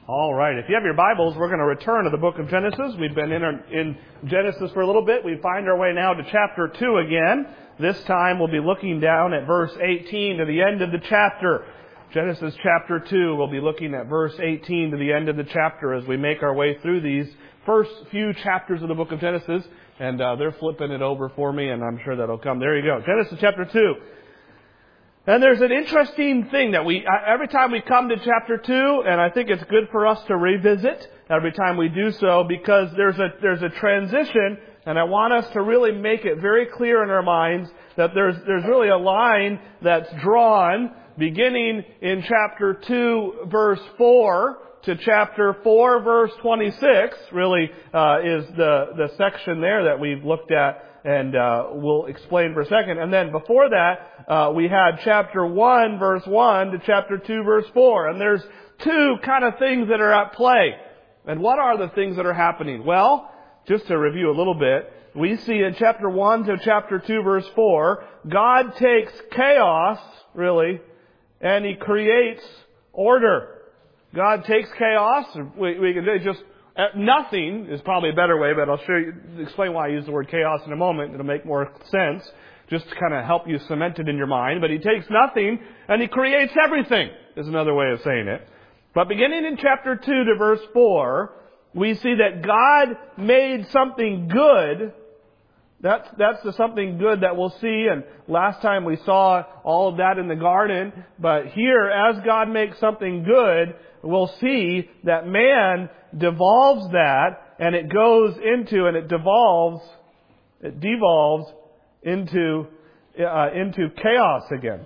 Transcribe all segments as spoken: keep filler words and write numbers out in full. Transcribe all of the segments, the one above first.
All right. If you have your Bibles, we're going to return to the book of Genesis. We've been in, in Genesis for a little bit. We find our way now to chapter two again. This time we'll be looking down at verse eighteen to the end of the chapter. Genesis chapter two, we'll be looking at verse eighteen to the end of the chapter as we make our way through these first few chapters of the book of Genesis. And uh, they're flipping it over for me, and I'm sure that'll come. There you go. Genesis chapter two. And there's an interesting thing that we, every time we come to chapter two, and I think it's good for us to revisit every time we do so, because there's a, there's a transition, and I want us to really make it very clear in our minds that there's, there's really a line that's drawn beginning in chapter two, verse four, to chapter four, verse twenty-six, really, uh, is the, the section there that we've looked at. And uh, we'll explain for a second. And then before that, uh, we had chapter one, verse one to chapter two, verse four. And there's two kind of things that are at play. And what are the things that are happening? Well, just to review a little bit, we see in chapter one to chapter two, verse four, God takes chaos, really, and He creates order. God takes chaos. We, we can just... Uh, nothing is probably a better way, but I'll show you, explain why I use the word chaos in a moment. It'll make more sense, just to kind of help you cement it in your mind. But He takes nothing and He creates everything, is another way of saying it. But beginning in chapter two to verse four, we see that God made something good. That's, that's the something good that we'll see. And last time we saw all of that in the garden. But here, as God makes something good, we'll see that man devolves that, and it goes into, and it devolves, it devolves into, uh, into chaos again.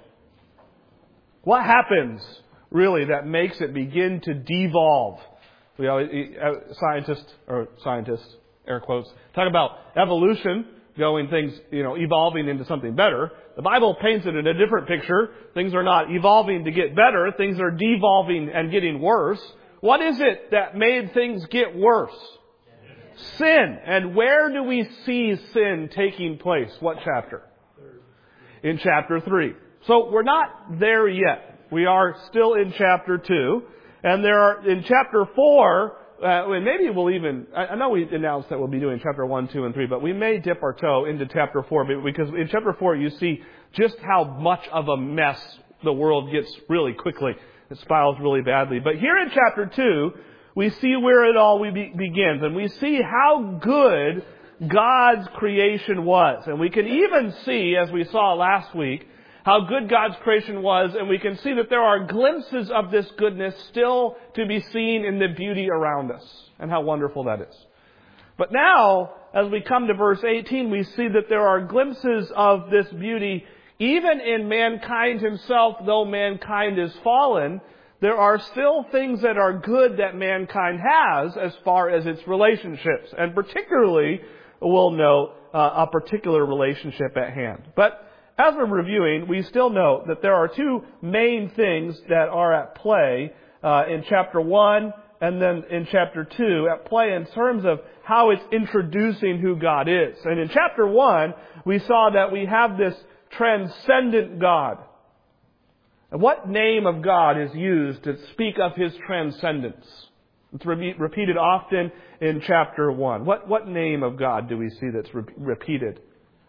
What happens, really, that makes it begin to devolve? We always, uh, scientists, or scientists, air quotes, talk about evolution, going things, you know, evolving into something better. The Bible paints it in a different picture. Things are not evolving to get better. Things are devolving and getting worse. What is it that made things get worse? Sin. And where do we see sin taking place? What chapter? In chapter three. So we're not there yet. We are still in chapter two. And there are, in chapter four, uh, and maybe we'll even, I know we announced that we'll be doing chapter one, two, and three, but we may dip our toe into chapter four, because in chapter four you see just how much of a mess the world gets really quickly. It spirals really badly. But here in chapter two, we see where it all we be, begins. And we see how good God's creation was. And we can even see, as we saw last week, how good God's creation was. And we can see that there are glimpses of this goodness still to be seen in the beauty around us. And how wonderful that is. But now, as we come to verse eighteen, we see that there are glimpses of this beauty even in mankind himself. Though mankind is fallen, there are still things that are good that mankind has as far as its relationships. And particularly, we'll note uh, a particular relationship at hand. But as we're reviewing, we still note that there are two main things that are at play uh, in chapter one and then in chapter two, at play in terms of how it's introducing who God is. And in chapter one, we saw that we have this transcendent God. And what name of God is used to speak of His transcendence? It's re- repeated often in chapter one. What, what name of God do we see that's re- repeated?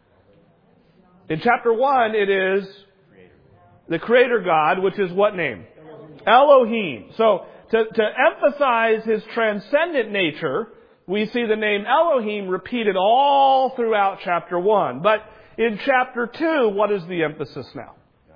In chapter one, it is the Creator God, which is what name? Elohim. So, to, to emphasize His transcendent nature, we see the name Elohim repeated all throughout chapter one. But in chapter two, what is the emphasis now?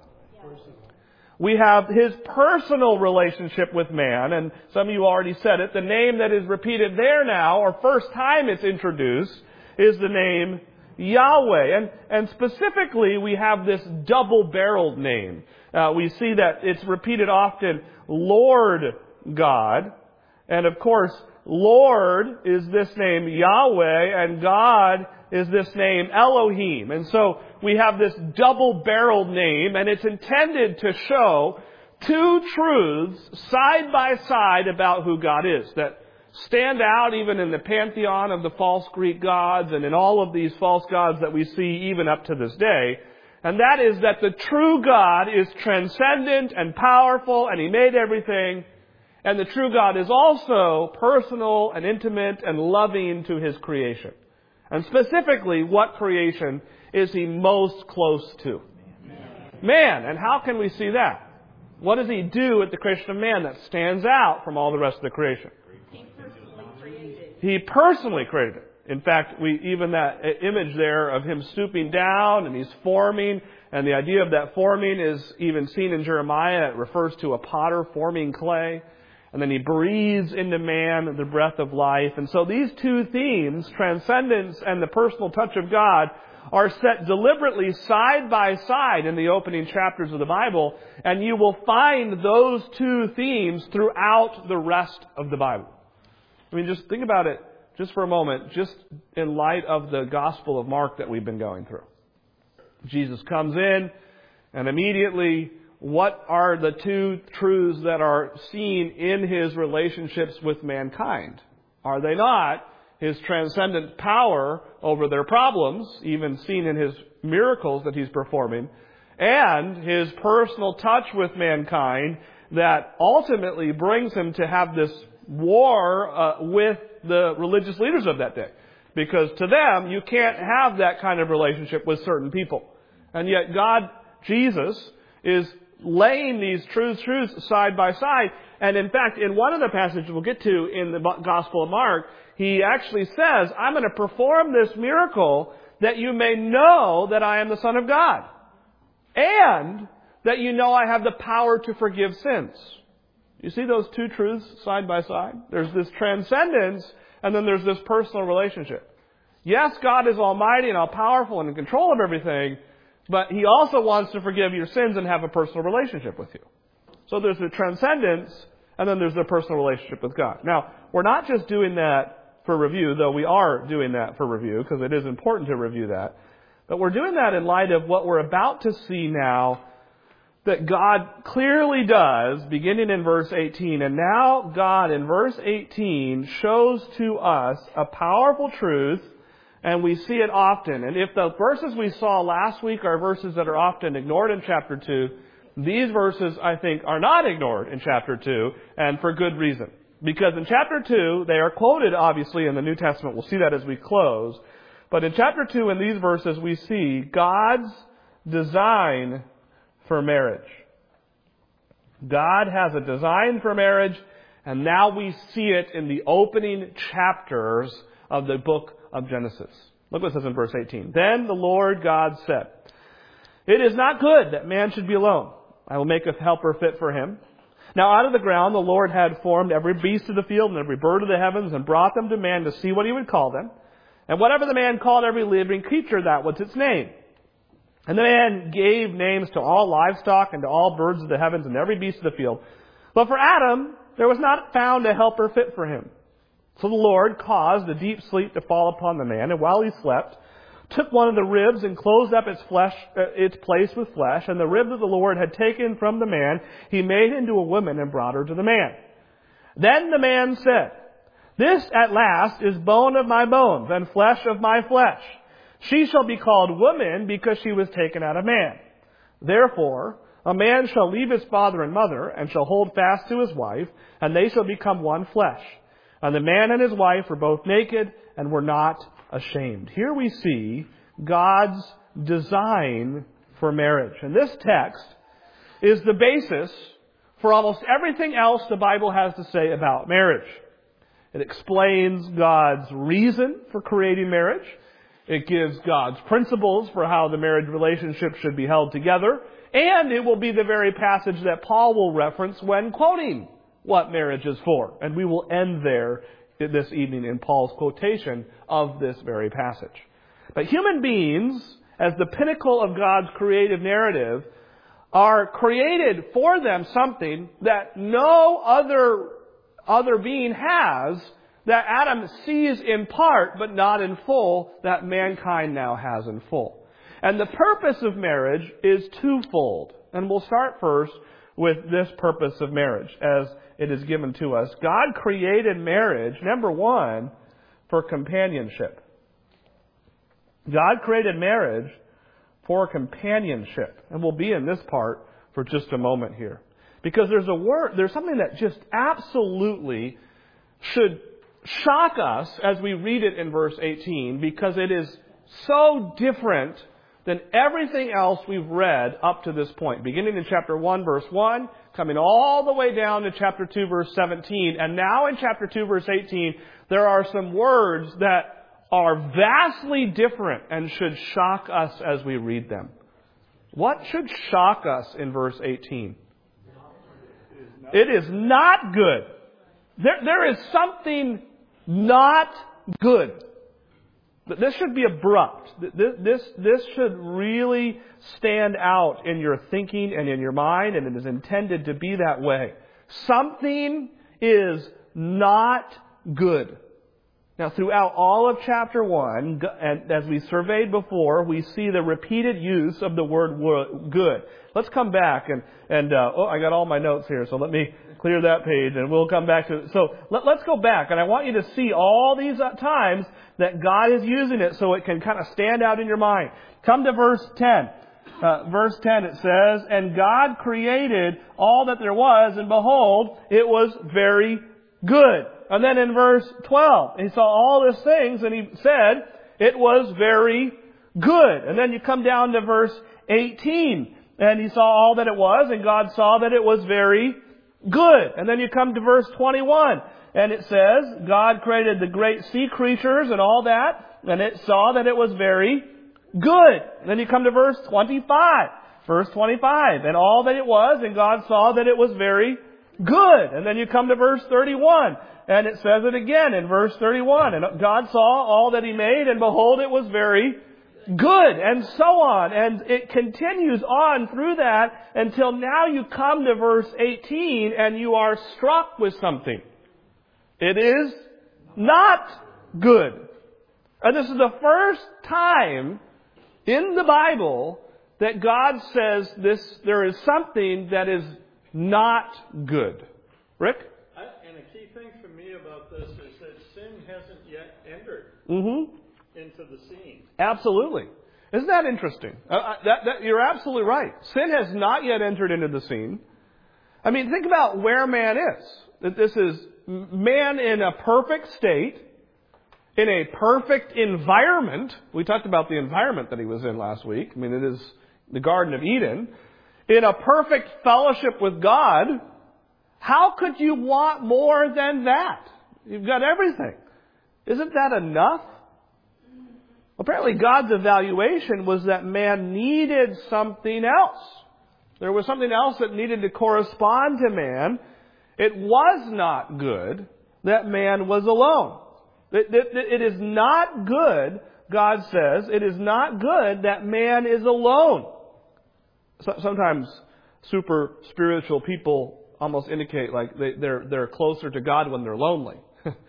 We have His personal relationship with man, and some of you already said it. The name that is repeated there now, or first time it's introduced, is the name Yahweh. And, and specifically, we have this double-barreled name. Uh, we see that it's repeated often, Lord God. And of course, Lord is this name Yahweh, and God is this name Elohim. And so we have this double-barreled name, and it's intended to show two truths side by side about who God is, that stand out even in the pantheon of the false Greek gods and in all of these false gods that we see even up to this day. And that is that the true God is transcendent and powerful, and He made everything. And the true God is also personal and intimate and loving to His creation. And specifically, what creation is He most close to? Man. And how can we see that? What does He do at the creation of man that stands out from all the rest of the creation? He personally created. He personally created it. In fact, we even that image there of Him stooping down and He's forming, and the idea of that forming is even seen in Jeremiah. It refers to a potter forming clay. And then He breathes into man the breath of life. And so these two themes, transcendence and the personal touch of God, are set deliberately side by side in the opening chapters of the Bible. And you will find those two themes throughout the rest of the Bible. I mean, just think about it just for a moment, just in light of the Gospel of Mark that we've been going through. Jesus comes in, and immediately, what are the two truths that are seen in His relationships with mankind? Are they not His transcendent power over their problems, even seen in His miracles that He's performing, and His personal touch with mankind that ultimately brings Him to have this war uh, with the religious leaders of that day? Because to them, you can't have that kind of relationship with certain people. And yet God, Jesus, is laying these truths, truths side by side. And in fact, in one of the passages we'll get to in the Gospel of Mark, He actually says, I'm going to perform this miracle that you may know that I am the Son of God. And that you know I have the power to forgive sins. You see those two truths side by side? There's this transcendence, and then there's this personal relationship. Yes, God is almighty and all-powerful and in control of everything, but He also wants to forgive your sins and have a personal relationship with you. So there's the transcendence, and then there's the personal relationship with God. Now, we're not just doing that for review, though we are doing that for review, because it is important to review that. But we're doing that in light of what we're about to see now that God clearly does, beginning in verse eighteen. And now God, in verse eighteen, shows to us a powerful truth, and we see it often. And if the verses we saw last week are verses that are often ignored in chapter two, these verses, I think, are not ignored in chapter two, and for good reason. Because in chapter two, they are quoted, obviously, in the New Testament. We'll see that as we close. But in chapter two, in these verses, we see God's design for marriage. God has a design for marriage, and now we see it in the opening chapters of the book of Genesis. Look what it says in verse eighteen. Then the Lord God said, "It is not good that man should be alone. I will make a helper fit for him." Now out of the ground the Lord had formed every beast of the field and every bird of the heavens and brought them to man to see what he would call them. And whatever the man called every living creature, that was its name. And the man gave names to all livestock and to all birds of the heavens and every beast of the field. But for Adam there was not found a helper fit for him. So the Lord caused a deep sleep to fall upon the man, and while he slept, took one of the ribs and closed up its flesh, uh, its place with flesh, and the rib that the Lord had taken from the man, he made into a woman and brought her to the man. Then the man said, "This at last is bone of my bones and flesh of my flesh. She shall be called woman because she was taken out of man. Therefore, a man shall leave his father and mother and shall hold fast to his wife, and they shall become one flesh. And the man and his wife were both naked and were not ashamed." Here we see God's design for marriage. And this text is the basis for almost everything else the Bible has to say about marriage. It explains God's reason for creating marriage. It gives God's principles for how the marriage relationship should be held together. And it will be the very passage that Paul will reference when quoting what marriage is for. And we will end there this evening in Paul's quotation of this very passage. But human beings, as the pinnacle of God's creative narrative, are created for them something that no other, other being has, that Adam sees in part, but not in full, that mankind now has in full. And the purpose of marriage is twofold. And we'll start first with this purpose of marriage as it is given to us. God created marriage, number one, for companionship. God created marriage for companionship. And we'll be in this part for just a moment here. Because there's a word, there's something that just absolutely should shock us as we read it in verse eighteen, because it is so different than everything else we've read up to this point. Beginning in chapter one, verse one, coming all the way down to chapter two, verse seventeen. And now in chapter two, verse eighteen, there are some words that are vastly different and should shock us as we read them. What should shock us in verse eighteen? It is not good. There, there is something not good. This should be abrupt. This, this, this should really stand out in your thinking and in your mind, and it is intended to be that way. Something is not good. Now, throughout all of chapter one, and as we surveyed before, we see the repeated use of the word good. Let's come back and, and uh, oh, I got all my notes here, so let me clear that page and we'll come back to it. So let, let's go back, and I want you to see all these times that God is using it so it can kind of stand out in your mind. Come to verse ten. Uh, verse ten, it says, "And God created all that there was, and behold, it was very good." And then in verse twelve, he saw all these things, and he said, it was very good. And then you come down to verse eighteen, and he saw all that it was, and God saw that it was very good. And then you come to verse twenty-one, and it says, God created the great sea creatures and all that, and it saw that it was very good. And then you come to verse twenty-five. Verse twenty-five, and all that it was, and God saw that it was very good. And then you come to verse thirty-one, and it says it again in verse thirty-one. And God saw all that He made, and behold, it was very good. And so on. And it continues on through that until now you come to verse eighteen, and you are struck with something. It is not good. And this is the first time in the Bible that God says this, there is something that is not good. Rick? I, and a key thing for me about this is that sin hasn't yet entered Mm-hmm. into the scene. Absolutely. Isn't that interesting? Uh, that, that, you're absolutely right. Sin has not yet entered into the scene. I mean, think about where man is. That this is man in a perfect state, in a perfect environment. We talked about the environment that he was in last week. I mean, it is the Garden of Eden. In a perfect fellowship with God. How could you want more than that? You've got everything. Isn't that enough? Apparently God's evaluation was that man needed something else. There was something else that needed to correspond to man. It was not good that man was alone. It, it, it is not good, God says, it is not good that man is alone. So, sometimes super spiritual people almost indicate like they, they're they're closer to God when they're lonely.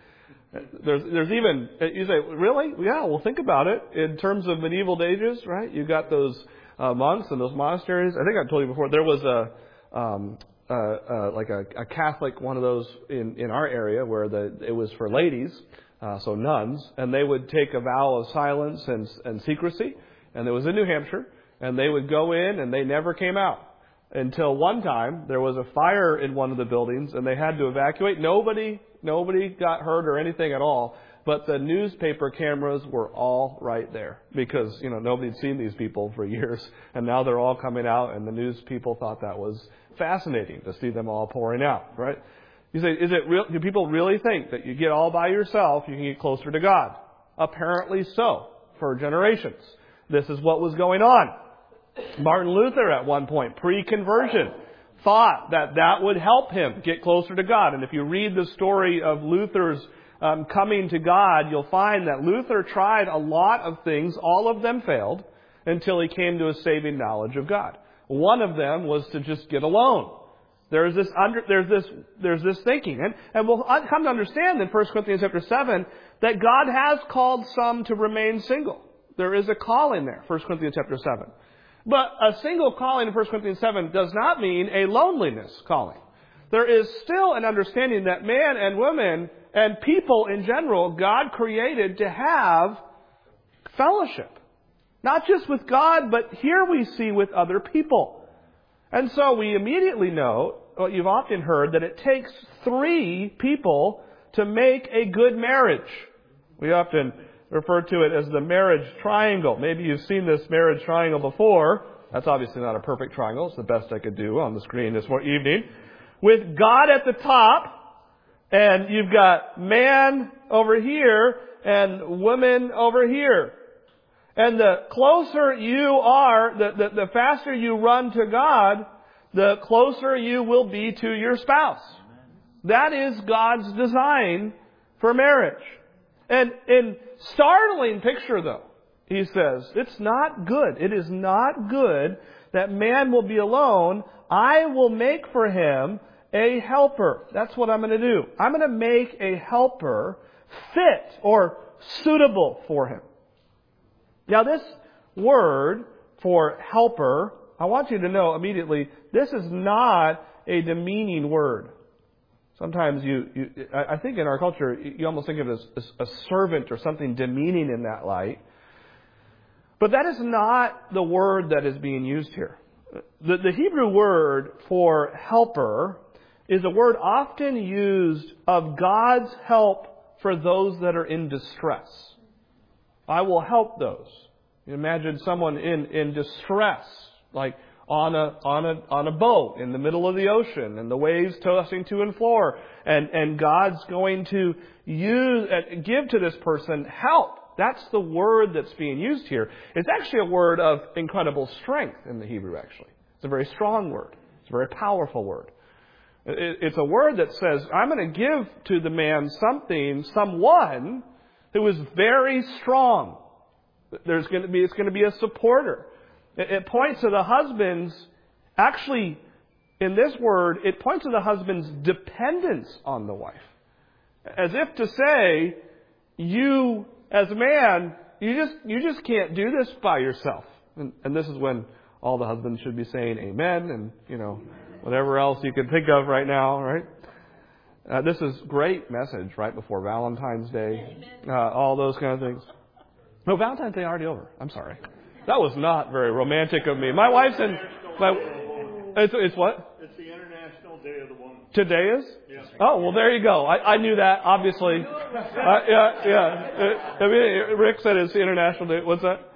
there's there's even, you say, really? Yeah, well, think about it. In terms of medieval ages, right? You got those uh, monks and those monasteries. I think I told you before. There was a um, uh, uh, like a, a Catholic one of those in, in our area where the it was for ladies, uh, so nuns, and they would take a vow of silence and and secrecy. And it was in New Hampshire. And they would go in and they never came out. Until one time there was a fire in one of the buildings and they had to evacuate. Nobody, nobody got hurt or anything at all. But the newspaper cameras were all right there. Because, you know, nobody had seen these people for years. And now they're all coming out, and the news people thought that was fascinating to see them all pouring out, right? You say, is it real? Do people really think that you get all by yourself, you can get closer to God? Apparently so, for generations. This is what was going on. Martin Luther at one point, pre-conversion, thought that that would help him get closer to God. And if you read the story of Luther's um, coming to God, you'll find that Luther tried a lot of things. All of them failed until he came to a saving knowledge of God. One of them was to just get alone. There's this under, there's this there's this thinking. And, and we'll come to understand in First Corinthians chapter seven that God has called some to remain single. There is a calling there, First Corinthians chapter seven. But a single calling in First Corinthians seven does not mean a loneliness calling. There is still an understanding that man and women and people in general, God created to have fellowship. Not just with God, but here we see with other people. And so we immediately know well, you've often heard that it takes three people to make a good marriage. We often refer to it as the marriage triangle. Maybe you've seen this marriage triangle before. That's obviously not a perfect triangle. It's the best I could do on the screen this evening. With God at the top, and you've got man over here and woman over here. And the closer you are, the, the, the faster you run to God, the closer you will be to your spouse. That is God's design for marriage. And in startling picture, though, he says, it's not good. It is not good that man will be alone. I will make for him a helper. That's what I'm going to do. I'm going to make a helper fit or suitable for him. Now, this word for helper, I want you to know immediately, this is not a demeaning word. Sometimes you, you I think in our culture, you almost think of it as a servant or something demeaning in that light. But that is not the word that is being used here. The, the Hebrew word for helper is a word often used of God's help for those that are in distress. I will help those. You imagine someone in, in distress, like on a on a on a boat in the middle of the ocean, and the waves tossing to and fro, and and God's going to use uh, give to this person help. That's the word that's being used here. It's actually a word of incredible strength in the Hebrew. Actually, it's a very strong word. It's a very powerful word. It, it's a word that says, "I'm going to give to the man something, someone who is very strong." There's going to be, it's going to be a supporter. It, it points to the husband's, actually, in this word, it points to the husband's dependence on the wife. As if to say, you, as a man, you just, you just can't do this by yourself. And, and this is when all the husbands should be saying amen and, you know, whatever else you can think of right now, right? Uh, this is great message right before Valentine's Day, uh, all those kind of things. No, Valentine's Day already over. I'm sorry. That was not very romantic of me. My wife's in... My, it's, it's what? It's the International Day of the Woman. Today is? Yes. Oh, well, there you go. I, I knew that, obviously. Uh, yeah, yeah. I mean, Rick said it's the International Day. What's that?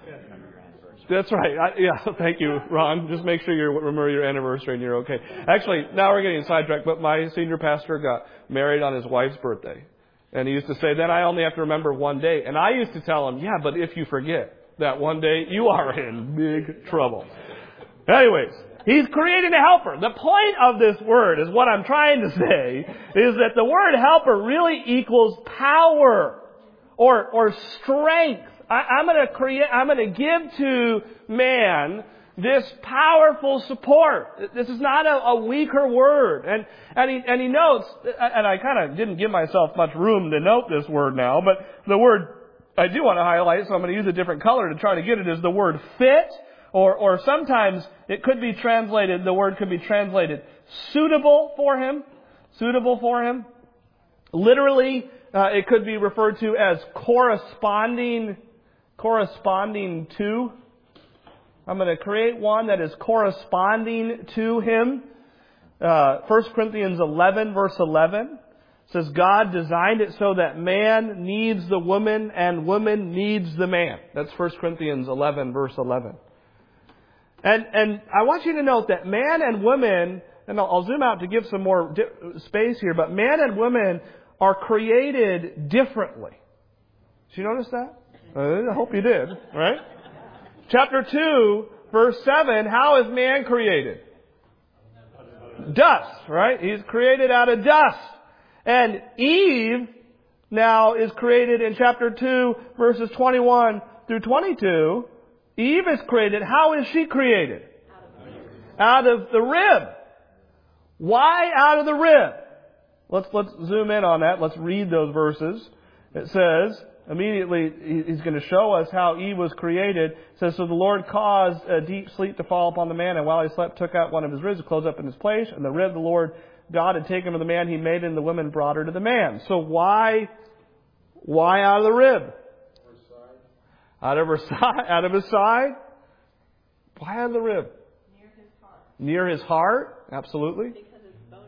That's right. I, yeah, thank you, Ron. Just make sure you remember your anniversary and you're okay. Actually, now we're getting sidetracked, but my senior pastor got married on his wife's birthday. And he used to say, then I only have to remember one day. And I used to tell him, yeah, but if you forget that one day, you are in big trouble. Anyways, he's creating a helper. The point of this word is what I'm trying to say is that the word helper really equals power or, or strength. I, I'm going to create, I'm going to give to man this powerful support. This is not a, a weaker word. And, and he, and he notes, and I kind of didn't give myself much room to note this word now, but the word I do want to highlight, so I'm going to use a different color to try to get it, is the word fit, or, or sometimes it could be translated, the word could be translated suitable for him, suitable for him. Literally, uh, it could be referred to as corresponding, corresponding to. I'm going to create one that is corresponding to him. Uh, First Corinthians eleven, verse eleven says, God designed it so that man needs the woman and woman needs the man. That's First Corinthians eleven, verse eleven. And and I want you to note that man and woman, and I'll, I'll zoom out to give some more di- space here, but man and women are created differently. Did you notice that? Uh, I hope you did, right? Chapter two, verse seven, how is man created? Dust, right? He's created out of dust. And Eve now is created in chapter two, verses twenty-one through twenty-two. Eve is created. How is she created? Out of the rib. Why out of the rib? Let's, let's zoom in on that. Let's read those verses. It says, immediately, he's going to show us how Eve was created. It says, so the Lord caused a deep sleep to fall upon the man, and while he slept, took out one of his ribs to close up in his place. And the rib the Lord God had taken from the man he made, and the woman brought her to the man. So why, why out of the rib? Out of her side, out of his side? Why out of the rib? Near his heart. Near his heart? Absolutely. Because his bones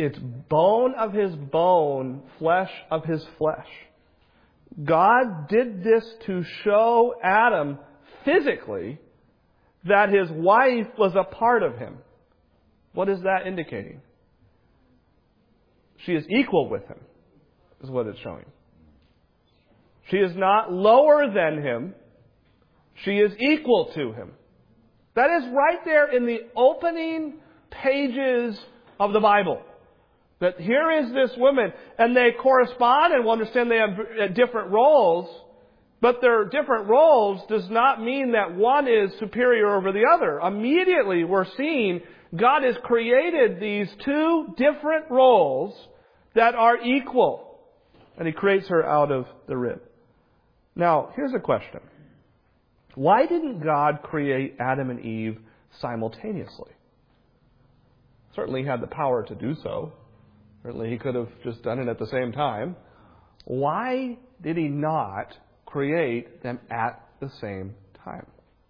It's bone of his bone, flesh of his flesh. God did this to show Adam physically that his wife was a part of him. What is that indicating? She is equal with him, is what it's showing. She is not lower than him. She is equal to him. That is right there in the opening pages of the Bible. That here is this woman, and they correspond, and we'll understand they have different roles, but their different roles does not mean that one is superior over the other. Immediately we're seeing God has created these two different roles that are equal, and He creates her out of the rib. Now, here's a question. Why didn't God create Adam and Eve simultaneously? Certainly He had the power to do so. Certainly He could have just done it at the same time. Why did He not create them at the same time?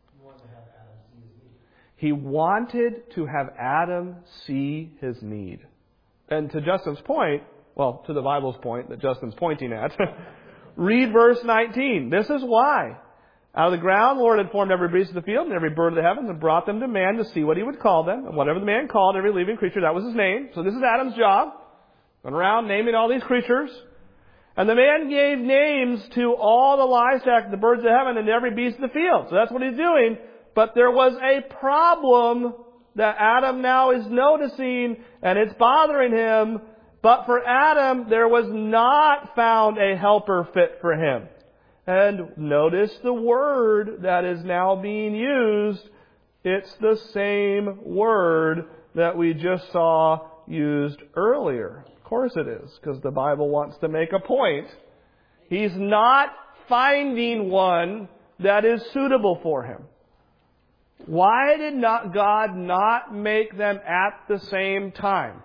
He wanted to have Adam see his need. And to Justin's point, well, to the Bible's point that Justin's pointing at, read verse nineteen. This is why. Out of the ground, the Lord had formed every beast of the field and every bird of the heavens and brought them to man to see what he would call them. And whatever the man called every living creature, that was his name. So this is Adam's job. Went around naming all these creatures. And the man gave names to all the livestock, the birds of heaven, and every beast of the field. So that's what he's doing. But there was a problem that Adam now is noticing, and it's bothering him. But for Adam, there was not found a helper fit for him. And notice the word that is now being used. It's the same word that we just saw used earlier. Of course it is, because the Bible wants to make a point. He's not finding one that is suitable for him. Why did not God not make them at the same time?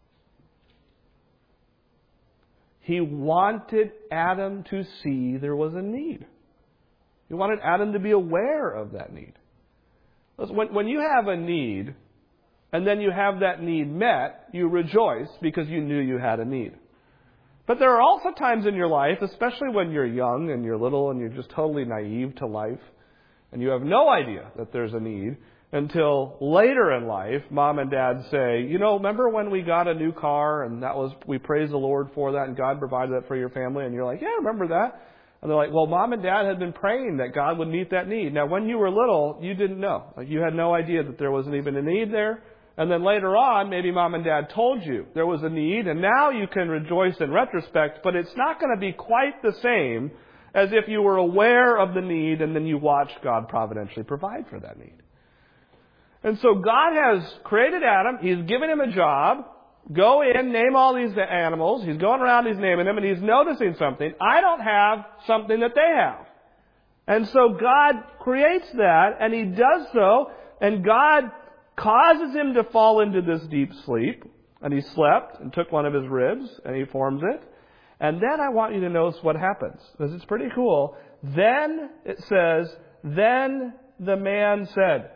He wanted Adam to see there was a need. He wanted Adam to be aware of that need. When, when you have a need, and then you have that need met, you rejoice because you knew you had a need. But there are also times in your life, especially when you're young and you're little and you're just totally naive to life, and you have no idea that there's a need, until later in life, mom and dad say, you know, remember when we got a new car and that was, we praised the Lord for that and God provided that for your family? And you're like, yeah, I remember that. And they're like, well, mom and dad had been praying that God would meet that need. Now, when you were little, you didn't know. Like, you had no idea that there wasn't even a need there. And then later on, maybe mom and dad told you there was a need, and now you can rejoice in retrospect, but it's not going to be quite the same as if you were aware of the need and then you watched God providentially provide for that need. And so God has created Adam. He's given him a job. Go in, name all these animals. He's going around, he's naming them, and he's noticing something. I don't have something that they have. And so God creates that, and He does so, and God causes him to fall into this deep sleep. And he slept and took one of his ribs, and He forms it. And then I want you to notice what happens, because it's pretty cool. Then, it says, then the man said.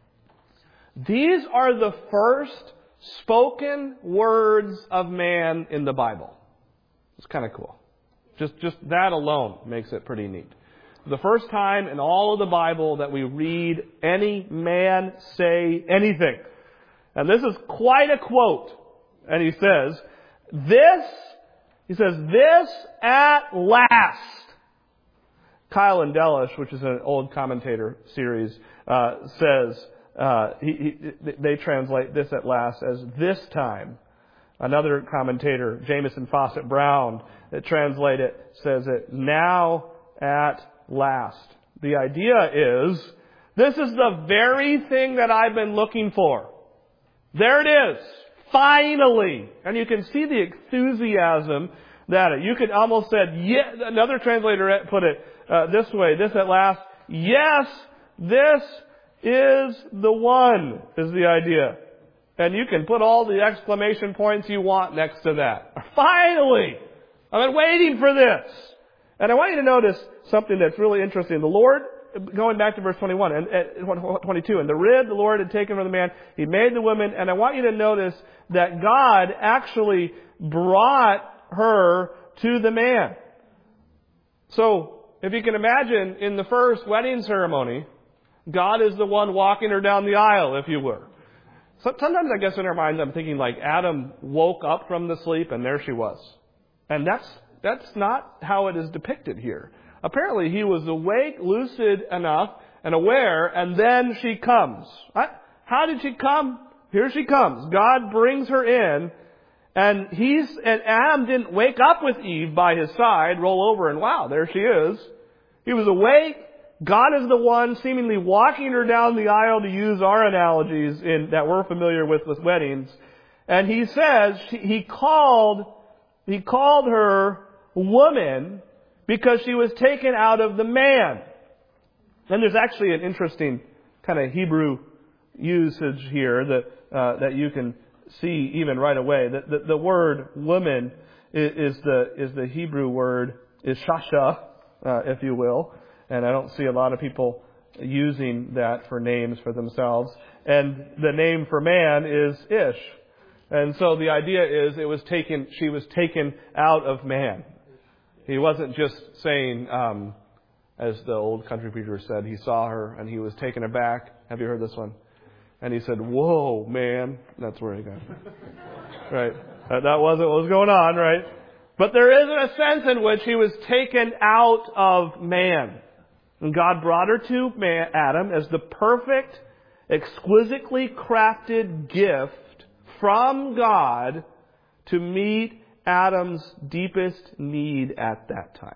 These are the first spoken words of man in the Bible. It's kind of cool. Just, just that alone makes it pretty neat. The first time in all of the Bible that we read any man say anything. And this is quite a quote. And he says, this, he says, this at last. Kyle and Delish, which is an old commentator series, uh, says, uh, he, he, they translate this at last as this time. Another commentator, Jameson Fawcett Brown, that translate it, says it now at last. The idea is, this is the very thing that I've been looking for. There it is. Finally. And you can see the enthusiasm that it. You could almost said, yeah, another translator put it uh, this way, this at last. Yes, this is the one, is the idea. And you can put all the exclamation points you want next to that. Finally! I've been waiting for this. And I want you to notice something that's really interesting. The Lord going back to verse twenty-one and uh, twenty-two, and the rib the Lord had taken from the man, He made the woman, and I want you to notice that God actually brought her to the man. So, if you can imagine, in the first wedding ceremony, God is the one walking her down the aisle, if you were. So, sometimes I guess in our minds I'm thinking like Adam woke up from the sleep and there she was. And that's that's not how it is depicted here. Apparently he was awake, lucid enough, and aware, and then she comes. How did she come? Here she comes. God brings her in, and he's and Adam didn't wake up with Eve by his side, roll over, and wow, there she is. He was awake. God is the one seemingly walking her down the aisle, to use our analogies in, that we're familiar with with weddings. And he says she, he called he called her woman because she was taken out of the man. And there's actually an interesting kind of Hebrew usage here that uh, that you can see even right away. The, the, the word woman is, is the is the Hebrew word is shasha, uh, if you will. And I don't see a lot of people using that for names for themselves. And the name for man is Ish. And so the idea is it was taken, she was taken out of man. He wasn't just saying, um, as the old country preacher said, he saw her and he was taken aback. Have you heard this one? And he said, "Whoa, man." That's where he got it. Right. That, that wasn't what was going on, right? But there is a sense in which he was taken out of man. And God brought her to man, Adam as the perfect, exquisitely crafted gift from God to meet Adam's deepest need at that time.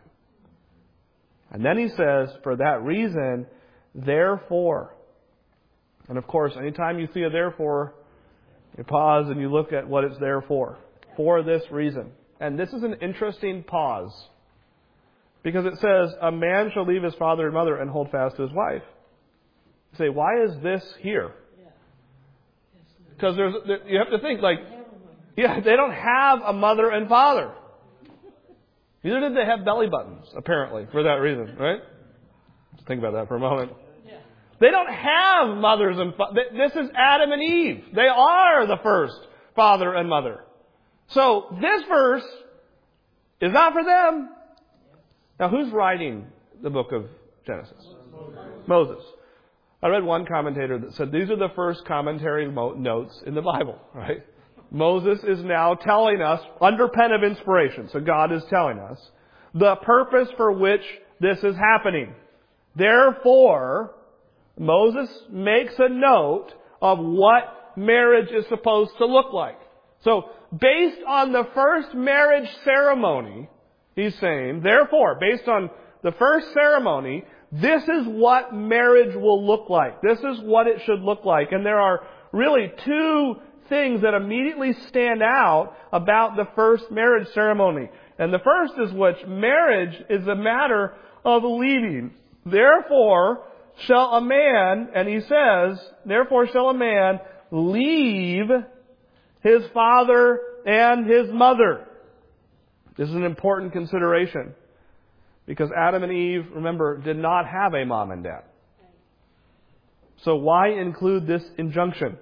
And then he says, for that reason, therefore. And of course, anytime you see a therefore, you pause and you look at what it's there for. For this reason. And this is an interesting pause. Because it says, a man shall leave his father and mother and hold fast to his wife. You say, why is this here? Because there's, you have to think like, yeah, they don't have a mother and father. Neither did they have belly buttons, apparently, for that reason, right? Just think about that for a moment. They don't have mothers and fathers. This is Adam and Eve. They are the first father and mother. So this verse is not for them. Now, who's writing the book of Genesis? Moses. Moses. I read one commentator that said these are the first commentary mo- notes in the Bible, right? Moses is now telling us, under pen of inspiration, so God is telling us, the purpose for which this is happening. Therefore, Moses makes a note of what marriage is supposed to look like. So, based on the first marriage ceremony, he's saying, therefore, based on the first ceremony, this is what marriage will look like. This is what it should look like. And there are really two things that immediately stand out about the first marriage ceremony. And the first is which marriage is a matter of leaving. Therefore shall a man, and he says, therefore shall a man leave his father and his mother. This is an important consideration. Because Adam and Eve, remember, did not have a mom and dad. So why include this injunction?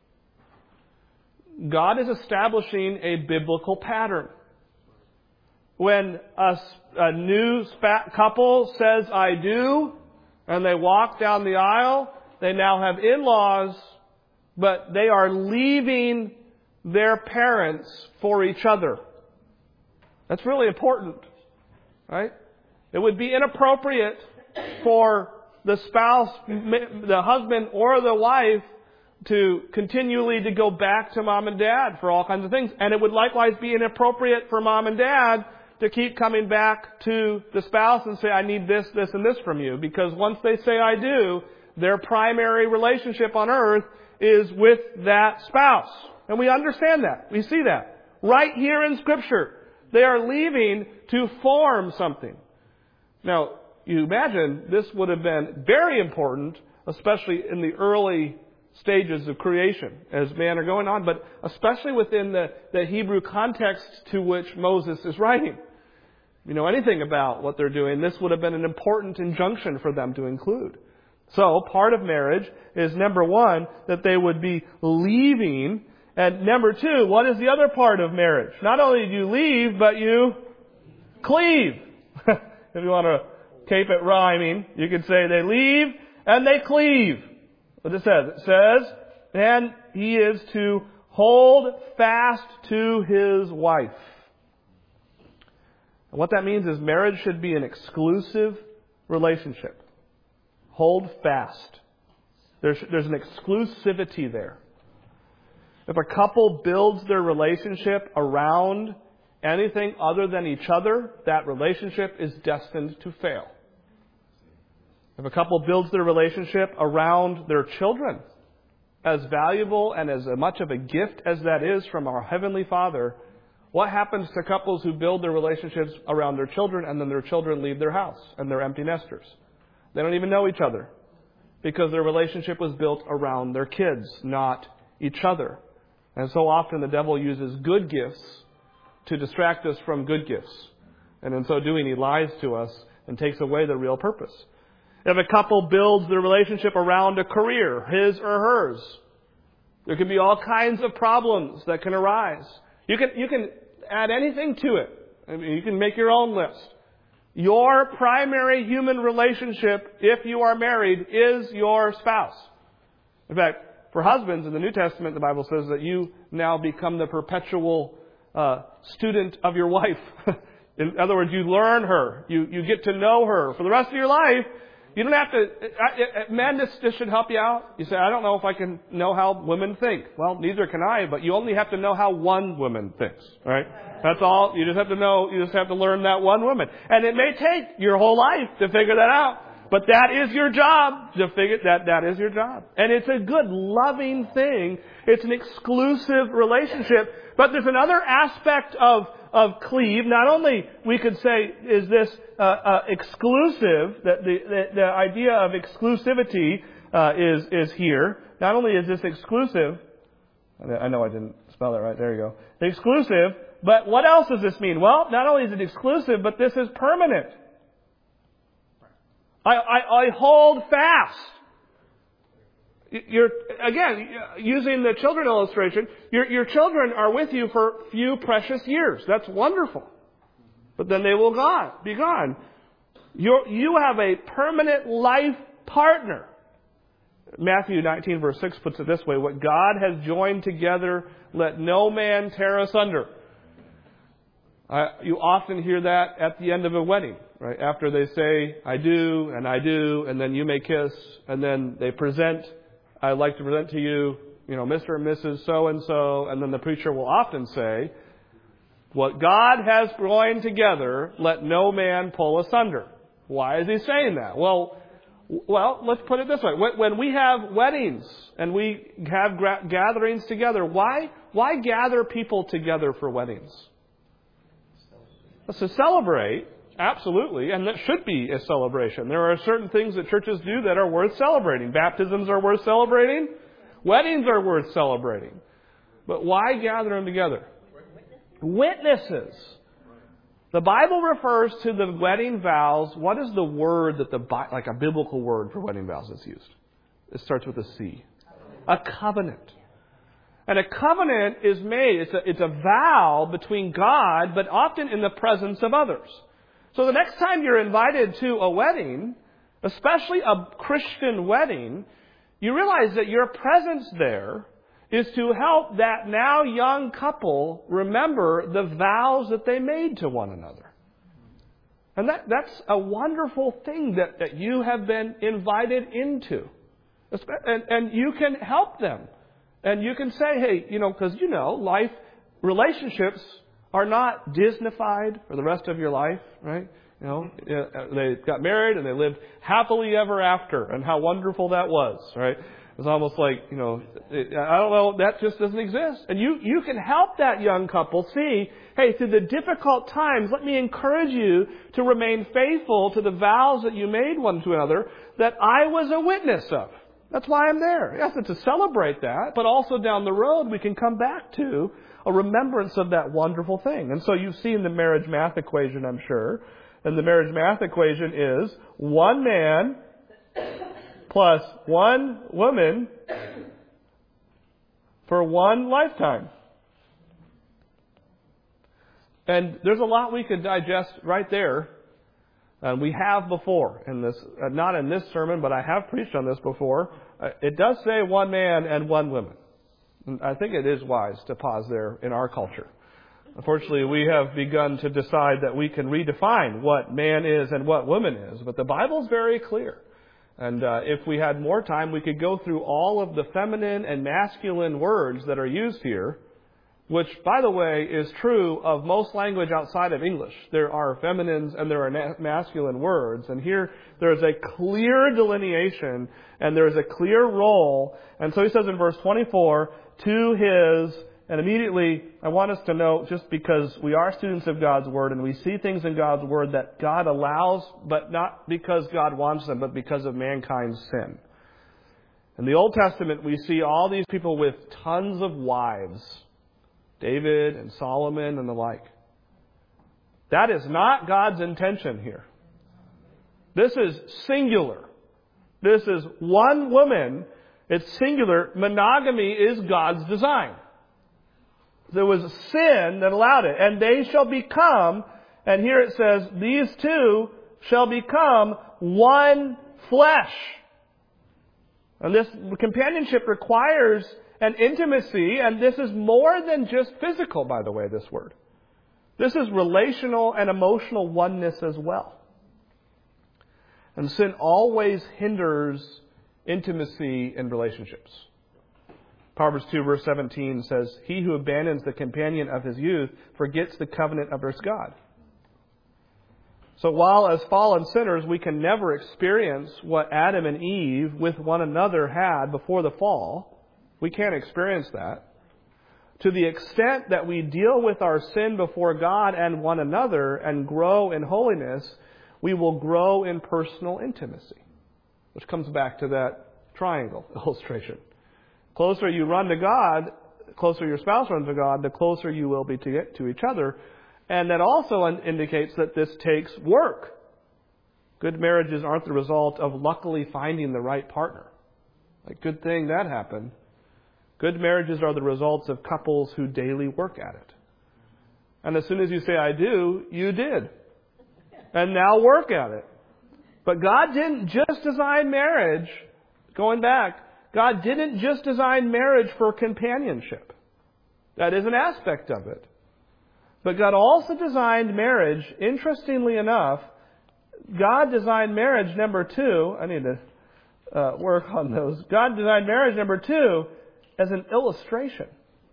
God is establishing a biblical pattern. When a, a new spa- couple says, I do, and they walk down the aisle, they now have in-laws, but they are leaving their parents for each other. That's really important, right? It would be inappropriate for the spouse, the husband or the wife, to continually to go back to mom and dad for all kinds of things. And it would likewise be inappropriate for mom and dad to keep coming back to the spouse and say, I need this, this, and this from you. Because once they say I do, their primary relationship on earth is with that spouse. And we understand that. We see that. Right here in Scripture. They are leaving to form something. Now, you imagine this would have been very important, especially in the early stages of creation as man are going on, but especially within the, the Hebrew context to which Moses is writing. you know anything about what they're doing, this would have been an important injunction for them to include. So part of marriage is, number one, that they would be leaving. And number two, what is the other part of marriage? Not only do you leave, but you cleave. If you want to keep it rhyming, you could say they leave and they cleave. What it says? It says, and he is to hold fast to his wife. And what that means is marriage should be an exclusive relationship. Hold fast. There's, there's an exclusivity there. If a couple builds their relationship around anything other than each other, that relationship is destined to fail. If a couple builds their relationship around their children, as valuable and as much of a gift as that is from our Heavenly Father, what happens to couples who build their relationships around their children and then their children leave their house and they're empty nesters? They don't even know each other because their relationship was built around their kids, not each other. And so often the devil uses good gifts to distract us from good gifts. And in so doing, he lies to us and takes away the real purpose. If a couple builds their relationship around a career, his or hers, there can be all kinds of problems that can arise. You can, you can add anything to it. I mean, you can make your own list. Your primary human relationship, if you are married, is your spouse. In fact, for husbands in the New Testament, the Bible says that you now become the perpetual uh, student of your wife. In other words, you learn her. You, you get to know her for the rest of your life. You don't have to, I, I, men, this, this should help you out. You say, I don't know if I can know how women think. Well, neither can I, but you only have to know how one woman thinks, right? That's all. You just have to know, you just have to learn that one woman. And it may take your whole life to figure that out. But that is your job to figure that, that is your job. And it's a good, loving thing. It's an exclusive relationship. But there's another aspect of of cleave. Not only we could say is this uh, uh, exclusive, that the, the the idea of exclusivity uh, is is here. Not only is this exclusive, I know I didn't spell that right. There you go. Exclusive. But what else does this mean? Well, not only is it exclusive, but this is permanent. I, I, I hold fast. You're, again, using the children illustration, your, your children are with you for a few precious years. That's wonderful. But then they will gone, be gone. You're, you have a permanent life partner. Matthew nineteen verse six puts it this way, what God has joined together, let no man tear asunder. Uh, you often hear that at the end of a wedding, right? After they say, I do, and I do, and then you may kiss, and then they present, I'd like to present to you, you know, Mister and Missus So-and-so, and then the preacher will often say, what God has joined together, let no man pull asunder. Why is he saying that? Well, well, let's put it this way. When we have weddings and we have gatherings together, why, why gather people together for weddings? To celebrate, absolutely, and that should be a celebration. There are certain things that churches do that are worth celebrating. Baptisms are worth celebrating. Weddings are worth celebrating. But why gather them together? Witnesses. The Bible refers to the wedding vows. What is the word that the, like a biblical word for wedding vows that's used? It starts with a C. A covenant. And a covenant is made, it's a, it's a vow between God, but often in the presence of others. So the next time you're invited to a wedding, especially a Christian wedding, you realize that your presence there is to help that now young couple remember the vows that they made to one another. And that, that's a wonderful thing that, that you have been invited into. And, and you can help them. And you can say, hey, you know, because you know, life, relationships are not Disneyfied for the rest of your life, right? You know, they got married and they lived happily ever after, and how wonderful that was, right? It's almost like, you know, it, I don't know, that just doesn't exist. And you, you can help that young couple see, hey, through the difficult times, let me encourage you to remain faithful to the vows that you made one to another that I was a witness of. That's why I'm there. Yes, it's to celebrate that, but also down the road we can come back to, a remembrance of that wonderful thing. And so you've seen the marriage math equation, I'm sure. And the marriage math equation is one man plus one woman for one lifetime. And there's a lot we could digest right there. And we have before in this, uh, not in this sermon, but I have preached on this before. Uh, it does say one man and one woman. And I think it is wise to pause there in our culture. Unfortunately, we have begun to decide that we can redefine what man is and what woman is. But the Bible's very clear. And uh, if we had more time, we could go through all of the feminine and masculine words that are used here, which, by the way, is true of most language outside of English. There are feminines and there are na- masculine words. And here there is a clear delineation and there is a clear role. And so he says in verse twenty-four, to his, and immediately I want us to know, just because we are students of God's Word and we see things in God's Word that God allows, but not because God wants them, but because of mankind's sin. In the Old Testament, we see all these people with tons of wives. David and Solomon and the like. That is not God's intention here. This is singular. This is one woman. It's singular. Monogamy is God's design. There was sin that allowed it. And they shall become, and here it says, these two shall become one flesh. And this companionship requires an intimacy, and this is more than just physical, by the way, this word. This is relational and emotional oneness as well. And sin always hinders intimacy in relationships. Proverbs two verse seventeen says, he who abandons the companion of his youth forgets the covenant of his God. So while as fallen sinners we can never experience what Adam and Eve with one another had before the fall, we can't experience that. To the extent that we deal with our sin before God and one another and grow in holiness, we will grow in personal intimacy. Which comes back to that triangle illustration. The closer you run to God, the closer your spouse runs to God, the closer you will be to, get to each other. And that also indicates that this takes work. Good marriages aren't the result of luckily finding the right partner. Like, good thing that happened. Good marriages are the results of couples who daily work at it. And as soon as you say, I do, you did. And now work at it. But God didn't just design marriage, going back, God didn't just design marriage for companionship. That is an aspect of it. But God also designed marriage, interestingly enough, God designed marriage, number two, I need to uh, work on those. God designed marriage, number two, as an illustration.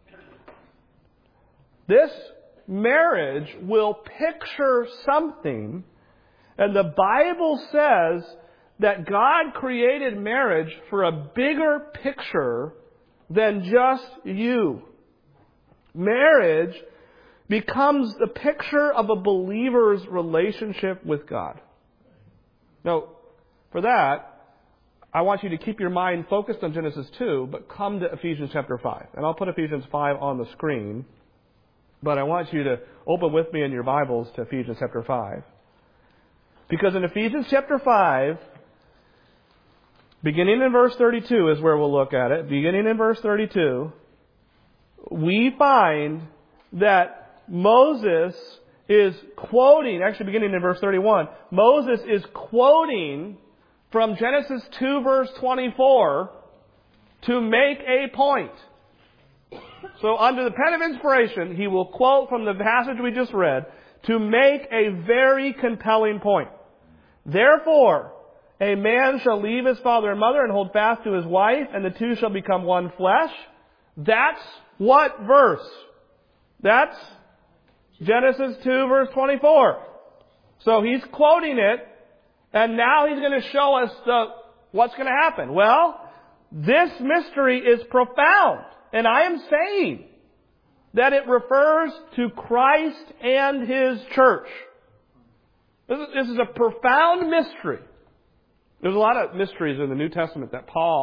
This marriage will picture something, and the Bible says that God created marriage for a bigger picture than just you. Marriage becomes the picture of a believer's relationship with God. Now, for that, I want you to keep your mind focused on Genesis two, but come to Ephesians chapter five. And I'll put Ephesians five on the screen. But I want you to open with me in your Bibles to Ephesians chapter five. Because in Ephesians chapter five, beginning in verse thirty-two is where we'll look at it. Beginning in verse thirty-two, we find that Moses is quoting, actually beginning in verse thirty-one, Moses is quoting from Genesis two verse twenty-four to make a point. So under the pen of inspiration, he will quote from the passage we just read to make a very compelling point. Therefore, a man shall leave his father and mother and hold fast to his wife, and the two shall become one flesh. That's what verse? That's Genesis two verse twenty-four. So he's quoting it, and now he's going to show us the, what's going to happen. Well, this mystery is profound. And I am saying that it refers to Christ and His church. This is, this is a profound mystery. There's a lot of mysteries in the New Testament that Paul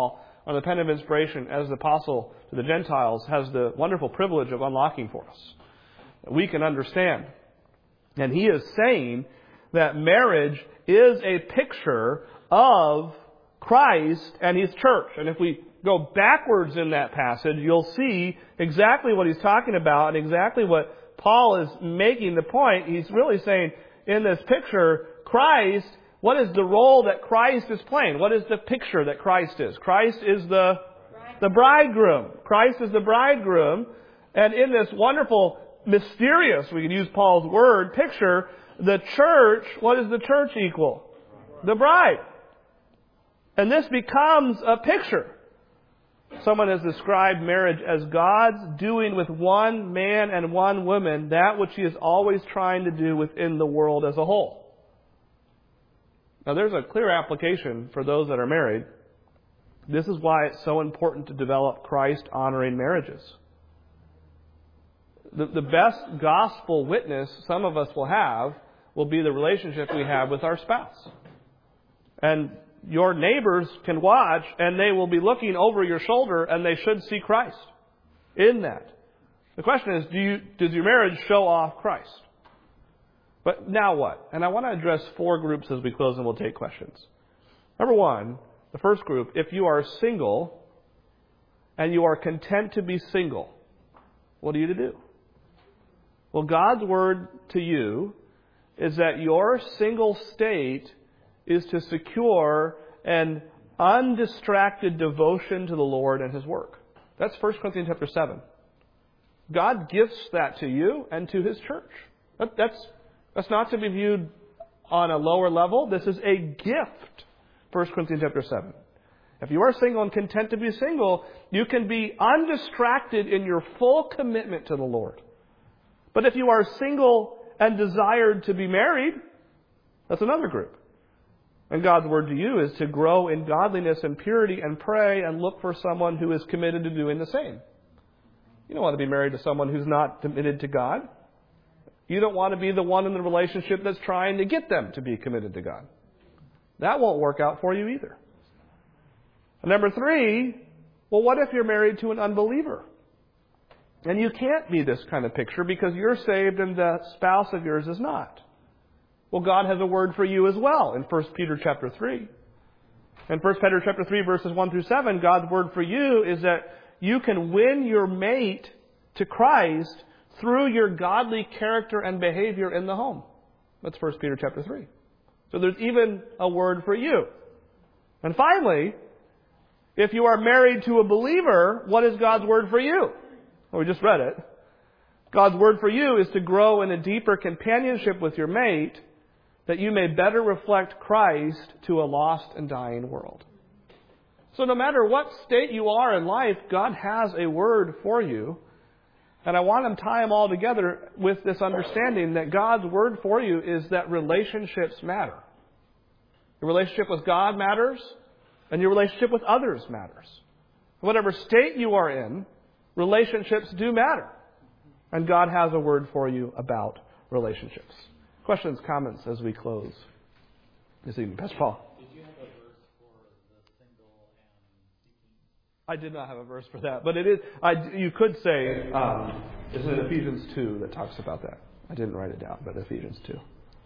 on the pen of inspiration as the apostle to the Gentiles, has the wonderful privilege of unlocking for us. We can understand. And he is saying that marriage is a picture of Christ and His church. And if we go backwards in that passage, you'll see exactly what he's talking about and exactly what Paul is making the point. He's really saying, in this picture, Christ, what is the role that Christ is playing? What is the picture that Christ is? Christ is the, the bridegroom. Christ is the bridegroom. And in this wonderful, mysterious, we can use Paul's word, picture, the church, what does the church equal? The bride. And this becomes a picture. Someone has described marriage as God's doing with one man and one woman that which He is always trying to do within the world as a whole. Now there's a clear application for those that are married. This is why it's so important to develop Christ-honoring marriages. The, the best gospel witness some of us will have will be the relationship we have with our spouse. And your neighbors can watch and they will be looking over your shoulder and they should see Christ in that. The question is, do you, does your marriage show off Christ? But now what? And I want to address four groups as we close and we'll take questions. Number one, the first group, if you are single and you are content to be single, what are you to do? Well, God's word to you is that your single state is to secure an undistracted devotion to the Lord and His work. That's First Corinthians chapter seven. God gifts that to you and to His church. That, that's, that's not to be viewed on a lower level. This is a gift. First Corinthians chapter seven. If you are single and content to be single, you can be undistracted in your full commitment to the Lord. But if you are single and desired to be married, that's another group. And God's word to you is to grow in godliness and purity and pray and look for someone who is committed to doing the same. You don't want to be married to someone who's not committed to God. You don't want to be the one in the relationship that's trying to get them to be committed to God. That won't work out for you either. And number three, well, what if you're married to an unbeliever? And you can't be this kind of picture because you're saved and the spouse of yours is not. Well, God has a word for you as well in First Peter chapter three. In First Peter chapter three, verses one through seven, God's word for you is that you can win your mate to Christ through your godly character and behavior in the home. That's First Peter chapter three. So there's even a word for you. And finally, if you are married to a believer, what is God's word for you? Well, we just read it. God's word for you is to grow in a deeper companionship with your mate that you may better reflect Christ to a lost and dying world. So no matter what state you are in life, God has a word for you. And I want to tie them all together with this understanding that God's word for you is that relationships matter. Your relationship with God matters, and your relationship with others matters. Whatever state you are in, relationships do matter. And God has a word for you about relationships. Questions, comments as we close this evening. Pastor Paul. Did you have a verse for the single and seeking? I did not have a verse for that, but it is. I, you could say um, it's in Ephesians two that talks about that. I didn't write it down, but Ephesians two.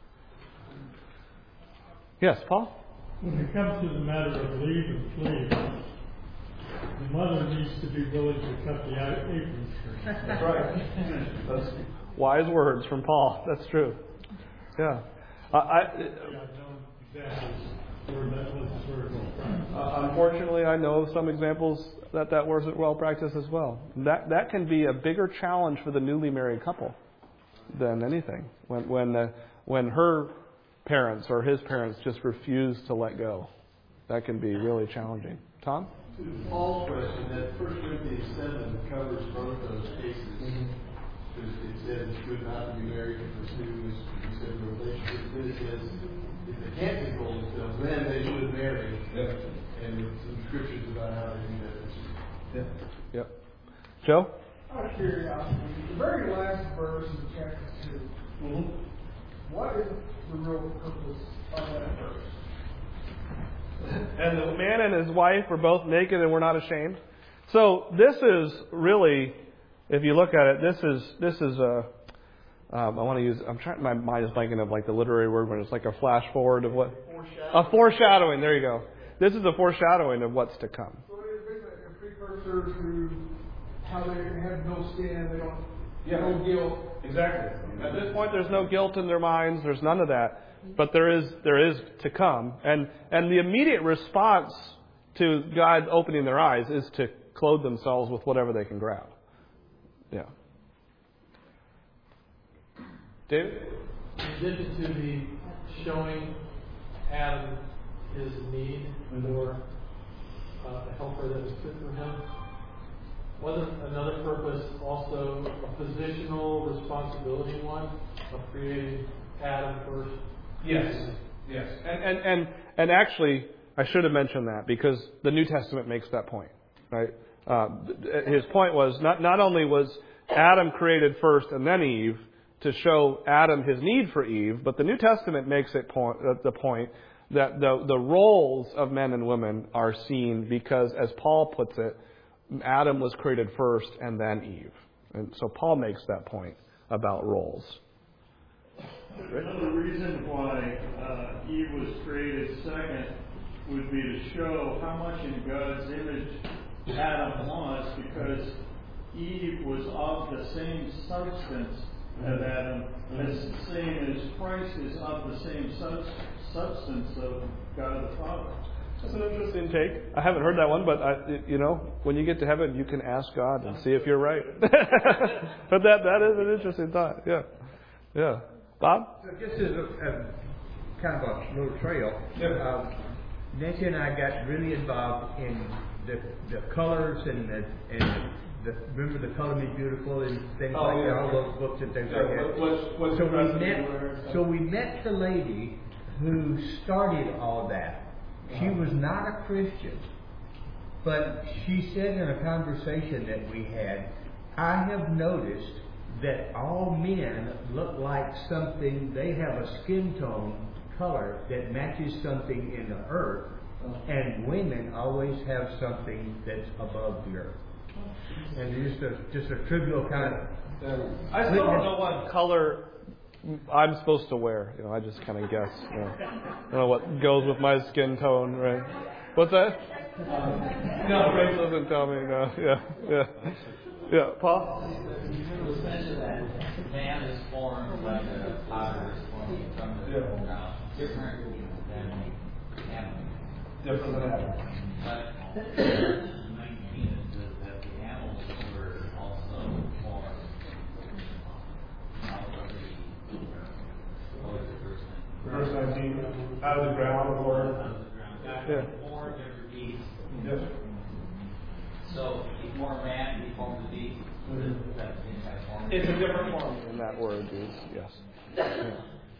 Yes, Paul? When it comes to the matter of leave and flee, the mother needs to be willing to cut the apron string. That's right. That's wise words from Paul. That's true. Yeah. Uh, I, I know examples where that was very well practiced. Uh, unfortunately, I know of some examples that that wasn't well practiced as well. That that can be a bigger challenge for the newly married couple than anything. When when uh, when her parents or his parents just refuse to let go, that can be really challenging. Tom? To Paul's question, that First Corinthians seven covers both those cases. Mm-hmm. It says it's good not to be married to pursue, as you said, a relationship. Then it says if they can't control themselves, then they should marry. Yep. And some scriptures about how to do that. Yep. Yep. Joe? Out of curiosity, the very last verse in chapter two, Mm-hmm. what is the real purpose of that verse? And the man and his wife were both naked and were not ashamed. So this is really, if you look at it, this is this is a. Um, I want to use. I'm trying. My mind is blanking of like the literary word when it's like a flash forward of what. A foreshadowing. There you go. This is a foreshadowing of what's to come. So it's basically a precursor to how they have no sin, they don't, Yeah. no guilt. Exactly. At this point, there's no guilt in their minds. There's none of that. But there is there is to come, and and the immediate response to God opening their eyes is to clothe themselves with whatever they can grab. Yeah. David? In addition to the showing Adam his need for uh, a helper that was fit for him, wasn't another purpose also a positional responsibility one of creating Adam first? Yes. Yes. And, and and and actually, I should have mentioned that because the New Testament makes that point, right? Uh, his point was not not only was Adam created first and then Eve to show Adam his need for Eve, but the New Testament makes it point uh, the point that the the roles of men and women are seen because, as Paul puts it, Adam was created first and then Eve, and so Paul makes that point about roles. Another reason why uh, Eve was created second would be to show how much in God's image Adam was, because Eve was of the same substance as Adam, as the same as Christ is of the same sub- substance of God the Father. That's an interesting take. I haven't heard that one, but I, you know, when you get to heaven, you can ask God and see if you're right. But that that is an interesting thought. Yeah, yeah. Bob? So just as a, a kind of a little trail, um, Nancy and I got really involved in the the colors and the, and the remember the Color Me Beautiful and things Oh, like yeah. that, all those books and things Yeah, like that. what's, what's so the we rest met. of So we met the lady who started all that. She was not a Christian, but she said in a conversation that we had, I have noticed that all men look like something, they have a skin tone color that matches something in the earth, and women always have something that's above the earth. And just a, just a trivial kind of... I still don't know what color I'm supposed to wear. You know, I just kind of guess. You know. I don't know what goes with my skin tone, right? What's that? No, Grace doesn't tell me. No, yeah, yeah, yeah. Paul? It was mentioned that man is formed like a potter is formed from the Yeah. ground, different than animals. Different than Adam. But nineteen it says that the animals were also formed out of the what was the first thing? Verse nineteen. Out of the ground, or Out of the ground. God Yeah. formed every beast. yes. So he formed man, he formed the beast. Mhm. That's the entire form. It's a different form. And that word is yes. Yeah.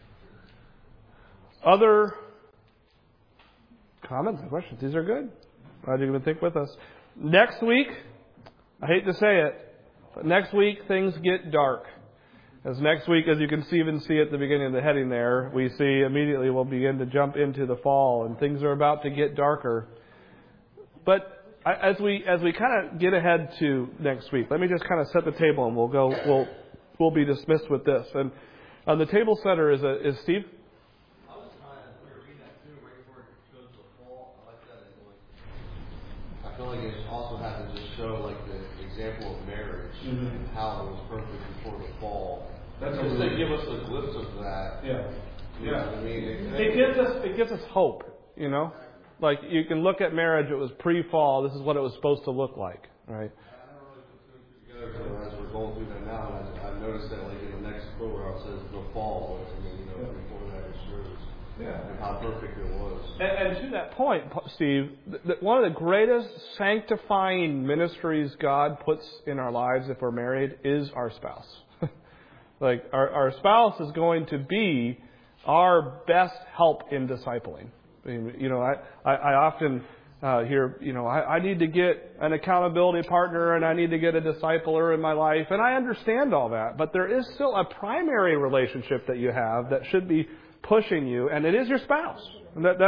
Other comments and questions? These are good. Glad you're going to think with us. Next week, I hate to say it, but next week things get dark. As next week, as you can see, even see at the beginning of the heading there, we see immediately we'll begin to jump into the fall, and things are about to get darker. But as we as we kind of get ahead to next week, let me just kind of set the table, and we'll go. We'll we'll be dismissed with this. And on the table setter is a, is Steve. I was trying to read that too, right before it goes to the fall. I like that. Like, I feel like it also has to just show like the example of marriage, Mhm. and how it was perfect before the fall. That's a just really- to give us a glimpse of that. Yeah. You know what I mean? It, It gives us it gives us hope, you know. Like you can look at marriage. It was pre-fall. This is what it was supposed to look like, right? I don't really put two and two together, so as we're going through that now, and I, I noticed that like in the next quote where it says the fall, which, I mean, you know, before that it shows Yeah. like, how perfect it was. And, and to that point, Steve, th- th- one of the greatest sanctifying ministries God puts in our lives if we're married is our spouse. Like our, our spouse is going to be our best help in discipling. I mean, you know, I, I, I often uh, hear, you know, I, I need to get an accountability partner and I need to get a discipler in my life. And I understand all that. But there is still a primary relationship that you have that should be pushing you, and it is your spouse. And that, that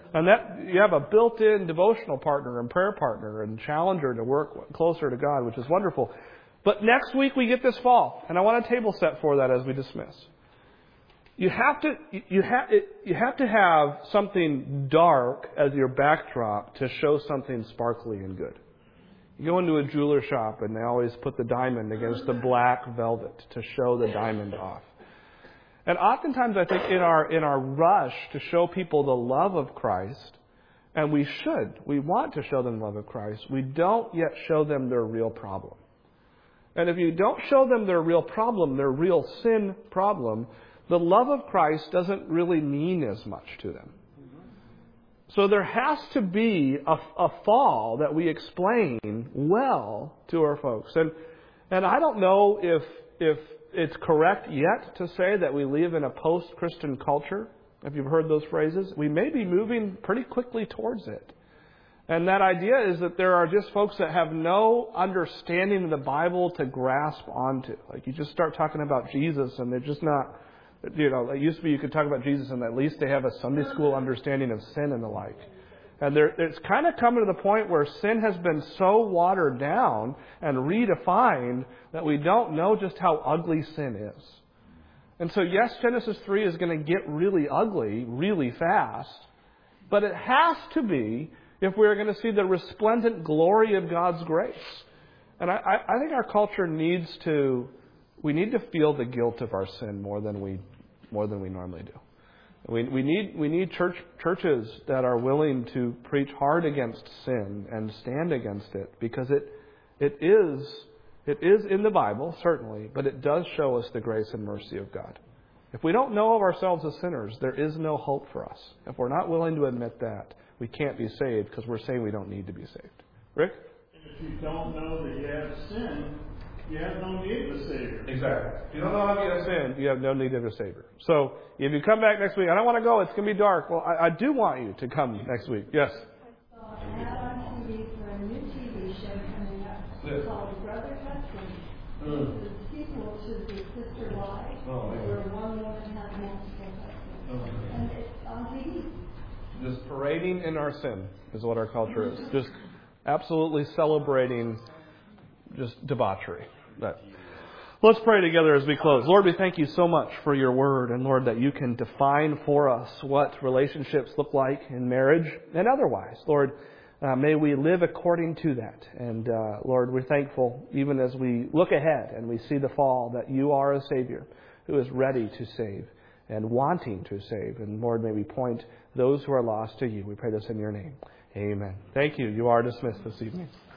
And that you have a built-in devotional partner and prayer partner and challenger to work closer to God, which is wonderful. But next week we get this fall, and I want a table set for that as we dismiss. You have to you have you have to have something dark as your backdrop to show something sparkly and good. You go into a jeweler shop and they always put the diamond against the black velvet to show the diamond off. And oftentimes I think in our in our rush to show people the love of Christ, and we should, we want to show them the love of Christ, we don't yet show them their real problem. And if you don't show them their real problem, their real sin problem, the love of Christ doesn't really mean as much to them. So there has to be a, a fall that we explain well to our folks. And and I don't know if if it's correct yet to say that we live in a post-Christian culture. If you've heard those phrases, we may be moving pretty quickly towards it. And that idea is that there are just folks that have no understanding of the Bible to grasp onto. Like you just start talking about Jesus and they're just not, you know, it used to be you could talk about Jesus and at least they have a Sunday school understanding of sin and the like. And there, it's kind of coming to the point where sin has been so watered down and redefined that we don't know just how ugly sin is. And so yes, Genesis three is going to get really ugly really fast, but it has to be if we're going to see the resplendent glory of God's grace. And I, I think our culture needs to, we need to feel the guilt of our sin more than we, more than we normally do. We, we need, we need church, churches that are willing to preach hard against sin and stand against it, because it, it is, it is in the Bible, certainly, but it does show us the grace and mercy of God. If we don't know of ourselves as sinners, there is no hope for us. If we're not willing to admit that, we can't be saved because we're saying we don't need to be saved. Rick? If you don't know that you have sin, you have no need of a Savior. Exactly. If you don't know how you have sin, you have no need of a Savior. So if you come back next week, I don't want to go, it's going to be dark. Well, I, I do want you to come next week. Yes? I saw an ad on T V for a new T V show coming up Yes. called Brother Husband. Mm. It's the sequel to The Sister Wives, Oh, yeah. where one woman has multiple husbands. Oh. And it's on T V. Just parading in our sin is what our culture is. Just absolutely celebrating just debauchery. But let's pray together as we close. Lord, we thank you so much for your word. And Lord, that you can define for us what relationships look like in marriage and otherwise. Lord, uh, may we live according to that. And uh, Lord, we're thankful even as we look ahead and we see the fall that you are a Savior who is ready to save and wanting to save. And Lord, may we point those who are lost to you. We pray this in your name. Amen. Thank you. You are dismissed this evening.